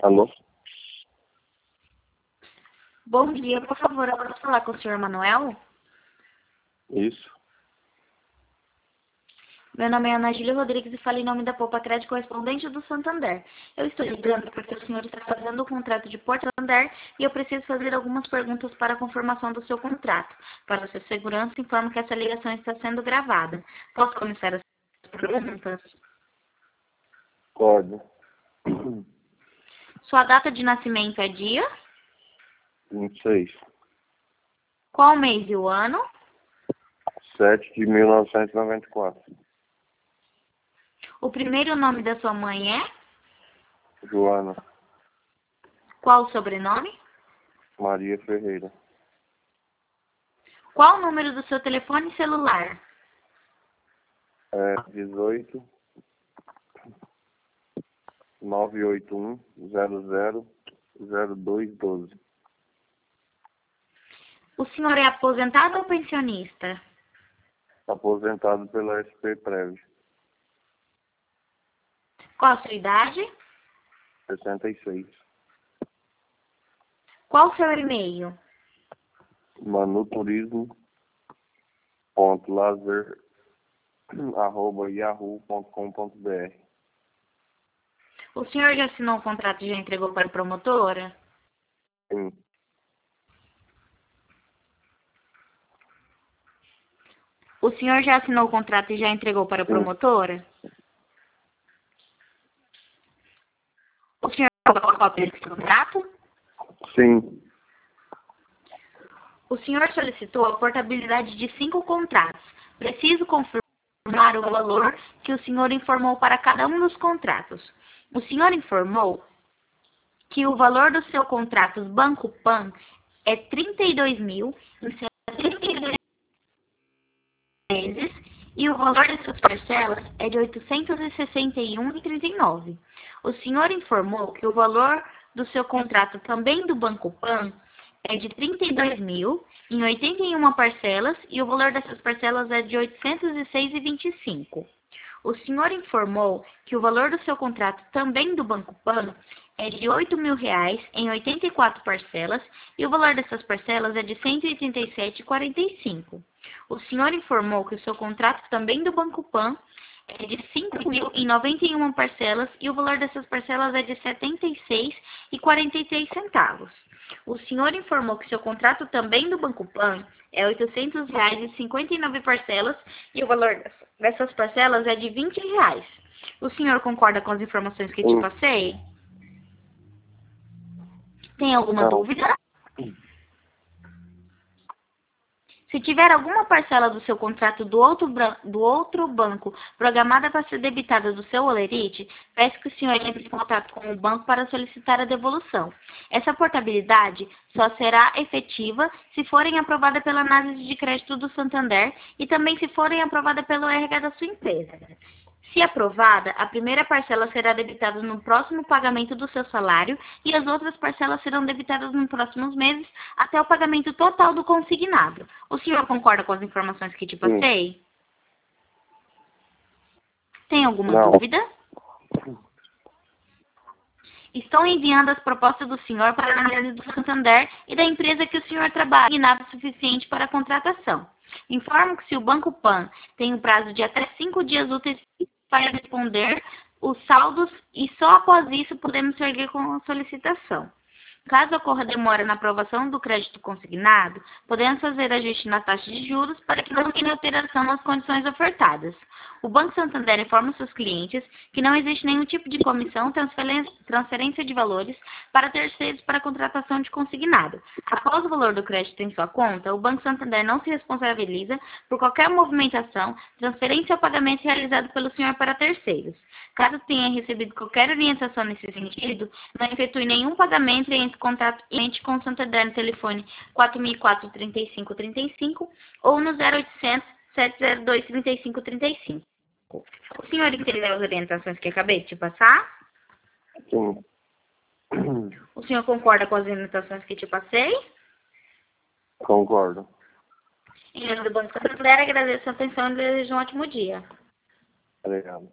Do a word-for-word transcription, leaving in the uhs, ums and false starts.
Alô? Bom dia, por favor, eu posso falar com o senhor Manuel? Isso. Meu nome é Ana Júlia Rodrigues e falo em nome da Poupa Crédito correspondente do Santander. Eu estou ligando porque o senhor está fazendo o contrato de Porto Santander e eu preciso fazer algumas perguntas para a confirmação do seu contrato. Para sua segurança, informo que essa ligação está sendo gravada. Posso começar as perguntas? Pode. Sua data de nascimento é dia? vinte e seis. Qual mês e o ano? sete de mil novecentos e noventa e quatro. O primeiro nome da sua mãe é? Joana Qual o sobrenome? Maria Ferreira. Qual o número do seu telefone celular? É dezoito, nove oito um, zero zero, zero dois doze. O senhor é aposentado ou pensionista? Aposentado pela S P Prev. Qual a sua idade? sessenta e seis. Qual o seu e-mail? Manuturismo ponto lazer arroba yahoo ponto com ponto br. O senhor já assinou o contrato e já entregou para a promotora? Sim. O senhor já assinou o contrato e já entregou para a Sim. promotora? O senhor colocou a cópia desse contrato? Sim. O senhor solicitou a portabilidade de cinco contratos. Preciso confirmar o valor que o senhor informou para cada um dos contratos. O senhor informou que o valor do seu contrato Banco Pan é trinta e dois mil em setenta e dois meses e o valor das suas parcelas é de oitocentos e sessenta e um reais e trinta e nove centavos. O senhor informou que o valor do seu contrato também do Banco Pan é de trinta e dois mil em oitenta e uma parcelas e o valor dessas parcelas é de oitocentos e seis reais e vinte e cinco centavos. O senhor informou que o valor do seu contrato também do Banco Pan é de oito mil reais em oitenta e quatro parcelas e o valor dessas parcelas é de cento e oitenta e sete reais e quarenta e cinco centavos. O senhor informou que o seu contrato também do Banco Pan é de cinco mil em noventa e uma parcelas e o valor dessas parcelas é de setenta e seis reais e quarenta e três centavos. O senhor informou que seu contrato também do Banco Pan é oitocentos reais e cinquenta e nove parcelas e o valor dessas parcelas é de vinte reais. O senhor concorda com as informações que te Sim. passei? Tem alguma Não. dúvida? Se tiver alguma parcela do seu contrato do outro, do outro banco programada para ser debitada do seu holerite, peço que o senhor entre em contato com o banco para solicitar a devolução. Essa portabilidade só será efetiva se forem aprovada pela análise de crédito do Santander e também se forem aprovada pelo R H da sua empresa. Se aprovada, a primeira parcela será debitada no próximo pagamento do seu salário e as outras parcelas serão debitadas nos próximos meses até o pagamento total do consignado. O senhor concorda com as informações que te passei? Sim. Tem alguma Não. dúvida? Estou enviando as propostas do senhor para a análise do Santander e da empresa que o senhor trabalha, nada suficiente para a contratação. Informo que se o Banco Pan tem um prazo de até cinco dias úteis para responder os saldos e só após isso podemos seguir com a solicitação. Caso ocorra demora na aprovação do crédito consignado, podemos fazer ajuste na taxa de juros para que não tenha alteração nas condições ofertadas. O Banco Santander informa seus clientes que não existe nenhum tipo de comissão, transferência de valores para terceiros para contratação de consignado. Após o valor do crédito em sua conta, o Banco Santander não se responsabiliza por qualquer movimentação, transferência ou pagamento realizado pelo senhor para terceiros. Caso tenha recebido qualquer orientação nesse sentido, não efetue nenhum pagamento e entre em contato com o Santander no telefone quatro mil e quatro, trinta e cinco, trinta e cinco ou no zero oitocentos, sete zero dois, trinta e cinco, trinta e cinco. O senhor entendeu as orientações que acabei de te passar? Sim. O senhor concorda com as orientações que te passei? Concordo. Em nome do Banco Santander, agradeço a atenção e desejo um ótimo dia. Obrigado.